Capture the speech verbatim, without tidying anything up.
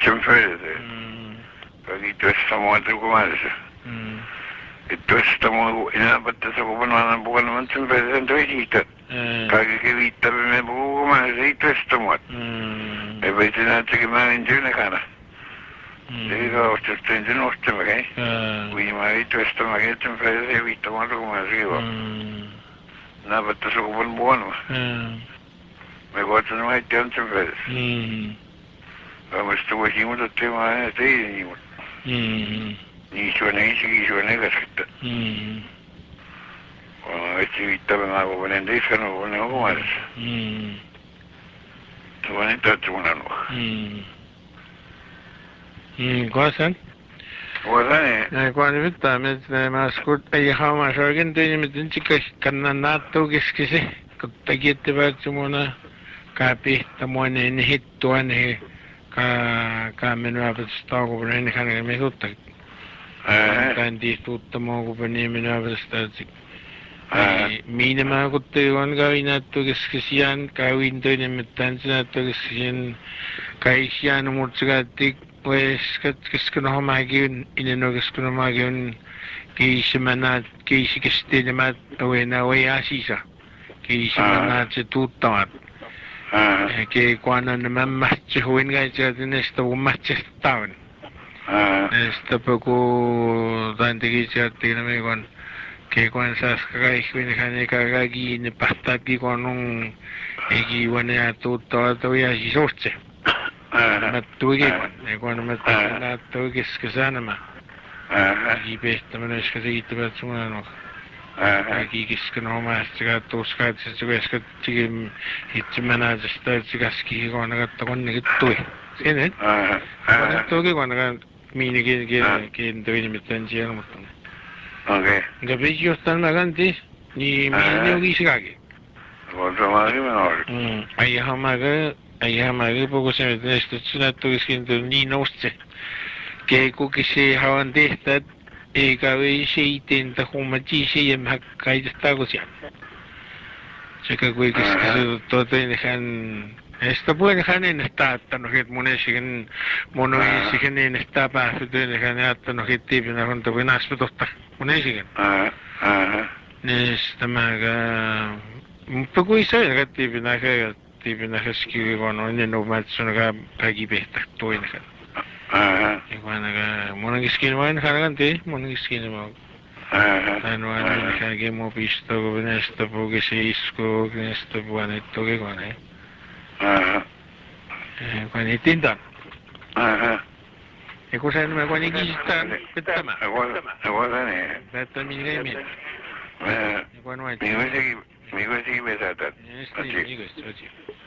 Chumfede. Mm. Kagito estamos a Tucumares. Mm. Ito estamos inapat sa kupunan bukan naman Chumfede sa Tuisita. Eh. Kagi kivita me bukumares ito estamos. Mm. E poi ti nato che mai in giù kana. Devo sostenere il nostro magari. Quindi magari tu sto magari Chumfede e vita molto come arrivo. Na pat sa kupunan bukan. Me guardo mai tanto Chumfede. Mm. Vamos tu aqui muito tempo mais aí. Mm. Isso nem isso, isso nem gasta. Mm. Quando a gente estava na rua vendendo isso, não vou nem mais. Mm. Tu vai entrar tu na rua. Mm. Mm. Quasan? Quasan é? Eh, quando vita met mas kurt ay hama sargen to ni metin chikas kanna to giskisi. Kutta gitte ba tumona kapi tamone ni hitto ne ka ka menu abet stago bren kan me hutta. Eh. Kan di tutta mo go bren menu abet stazi. Ai mine ma kutte wan ga ina to giskisian ka win to ni metan sa to giskisian kaisian murtsgati pues kiskino hamagin ineno kiskino magin kisimana kisikistinamat awena wayasisa kisimana se tuttamat ke kuana naman matchuin ga sa dinesto matchestawan esta poco dante sa tiname kon ke kuan sa kai kuin kane kagagi ne pastati konung egi wana tutta to yasisoche mattugi kon e kon mattina to kiskisana Agi besta men ska sitta på såna agi kiskno ma ska to ska ska ska tigim hit mena sta ska ski gona gatta kon ni tu sene kon to ge gona ga mini ge ge ge ndo ni mitten ji no mutton okay ga be yo stan maganti ni mi ni ugi sigage Volto magi menor mm ai hamaga ai hamaga poco se mette sto tsuna to skinto ni noste ke ku ki se hawan tehtat e ka we se intenta kuma chi se yem hakkai sta ko sian se ka ku ki se to te ne han esta puede han en esta ta no het mone sigen mono y sigen en esta pa se te ne han atta no het tip na hon to buena aspecto sta mone sigen ne sta maga un poco isa ga tip na ga tip na ga ski ko no ne no matsu na ga pagi besta to ne han Iguana mona giskin wan haragante mona giskin ma ano ano ni kage mo pisto go benesto po que se isco que esto buone to que guane eh quani tinta e cosa non me quani gista petama Agora né betta mi ne mi eh quando è mi vuoi mi vuoi che mi sa este mi questo oggi